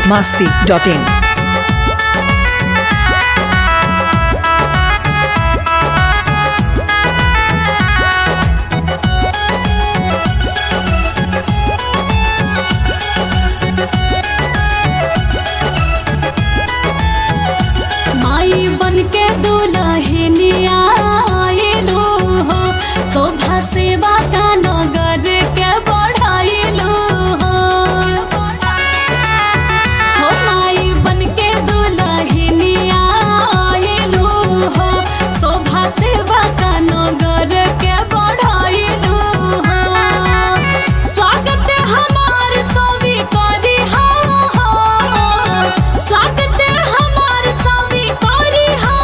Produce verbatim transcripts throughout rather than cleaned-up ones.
masti dot in. माई बन के दुल्हनिया आइलू हो, शोभा सेवा का नगर के बढ़ाइलू हो। हो माई बन के दुल्हनिया आइलू हो, शोभा सेवा का नगर के बढ़ाइलू हो। स्वागत हमार सभी करी हो, स्वागत हमार सभी करी हो।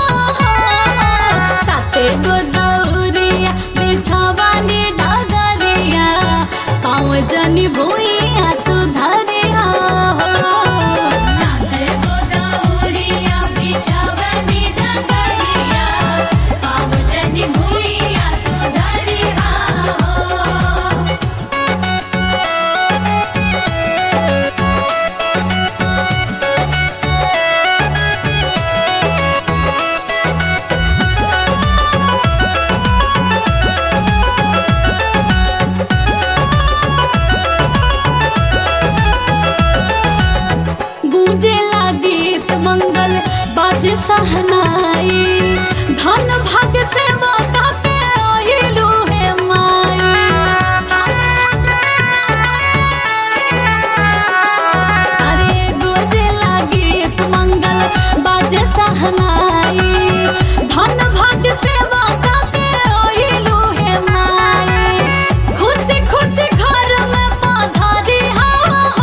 साथे गो दौरिया बिछवानी डगरिया, पाँव जनी भुइया तू धरिया हो। साथे गो दौरिया बिछवानी डगरिया, पाँव जनी भुइया तू धरिया हो। गूंजेला गीत मंगल बाजे सहनाई, धन भाग सेवा कापे आइलू हे माई। अरे गूंजेला गीत मंगल बाजे सहनाई, धन भाग सेवा कापे आइलू हे माई। खुशी खुशी घर में पधारी हो,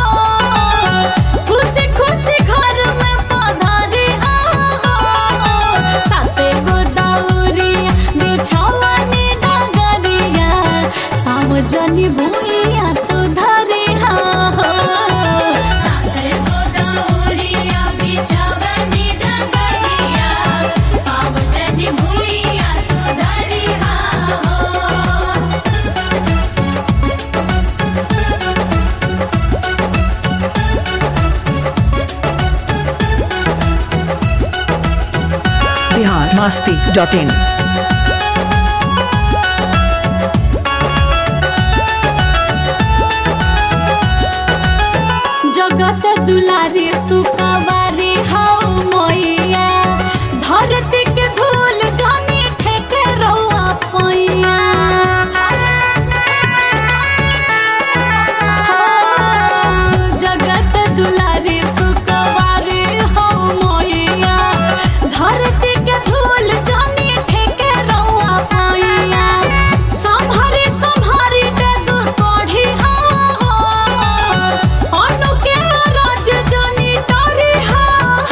खुशी खुशी घर में पधारी हो। साथे गो दौरिया बिछवानी डगरिया, पाँव जनी भुइया तू धरिया हो। साथे गो दौरिया बिछवानी डगरिया, पाँव जनी भुइया तू धरिया हो। Bihar masti dot in. जगत दुलारी सुखवारी हो मैया, धरती के धूल जनी ठेके रउआ पैया। हो, जगत दुलारी सुखवारी हो मैया, धरती के धूल जनी ठेके रउआ पैया। संभारी संभारी डेग कोढ़ी हो, अनु के राज जनी डरी हो।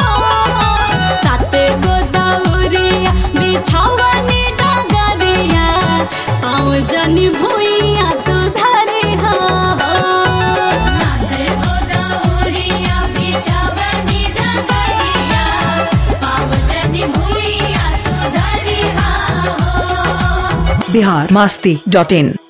साथे गो दौरिया बिछवानी डगरिया, पाँव जनी भुइया तू धरी हो। साथे गो दौरिया बिछवानी डगरिया, पाँव जनी भुइया तू धरी हो। Bihar masti dot in.